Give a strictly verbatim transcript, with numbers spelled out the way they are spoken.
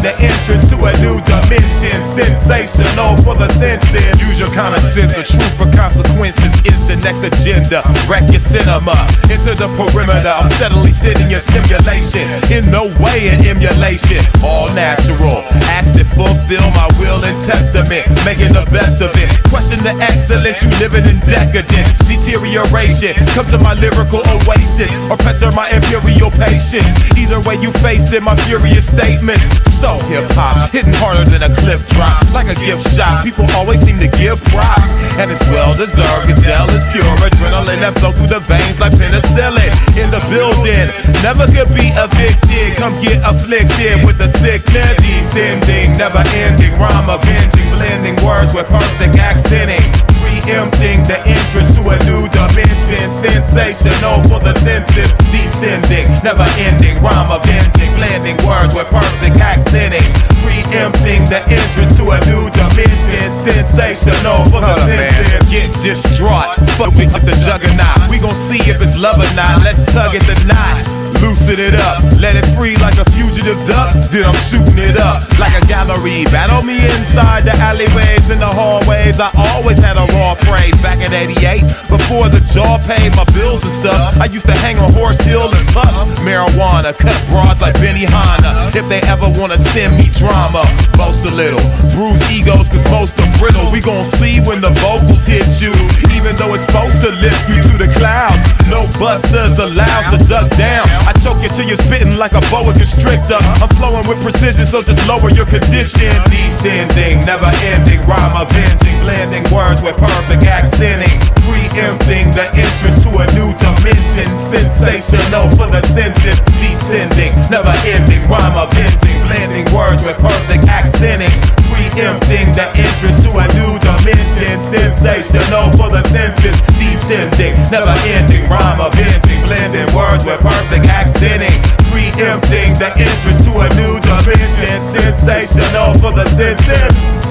the entrance to a new dimension. Sensational for the senses. Use your common sense, the truth for consequences is the next agenda. Wreck your cinema into the perimeter. I'm steadily sitting your stimulation, in no way an emulation. All natural, acts that fulfill my will and testament, making the best of it. Question the excellence, you living in decadence. Deterioration, come to my lyrical oasis, or pester my imperial patience. Either way you face it, my furious statements. So hip-hop, hitting harder than a cliff drop. Like a gift shop, people always seem to give props, and it's well-deserved, cause Dell is pure adrenaline that flow through the veins like penicillin. In the building, never could be evicted. Come get afflicted with the sickness. Descending, never-ending, rhyme avenging, blending words with perfect accenting. Preempting the entrance to a new dimension. Sensational for the senses. Descending, never-ending, rhyme avenging, blending words with perfect accenting. Preempting the entrance to a new dimension. Sensational for the senses. Get distraught, fuck with the juggernaut. We gon' see if it's love or not. Let's tug at the knot. Loosen it up, let it free like a fugitive duck. Then I'm shooting it up like a gallery. Battle me inside the alleyways and the hallways. I always had a raw phrase back in eighty-eight. Before the jaw paid my bills and stuff, I used to hang on Horse Hill and puff marijuana, cut broads like Benihana. If they ever wanna send me drama, boast a little, bruise egos cause most are brittle. We gon' see when the vocals hit you, even though it's supposed to lift you to the clouds. No busters allowed to duck down. I choke you till you're spitting like a boa constrictor. I'm flowing with precision, so just lower your condition. Descending, never ending, rhyme avenging, blending words with perfect accenting. Preempting the entrance to a new dimension. Sensational for the senses. Descending, never ending, rhyme avenging, blending words with perfect accenting. Preempting the entrance to a new dimension. Sensational for the senses. Descending, never ending, rhyme avenging, blending words with perfect accenting. Preempting the entrance to a new dimension. Sensational for the senses.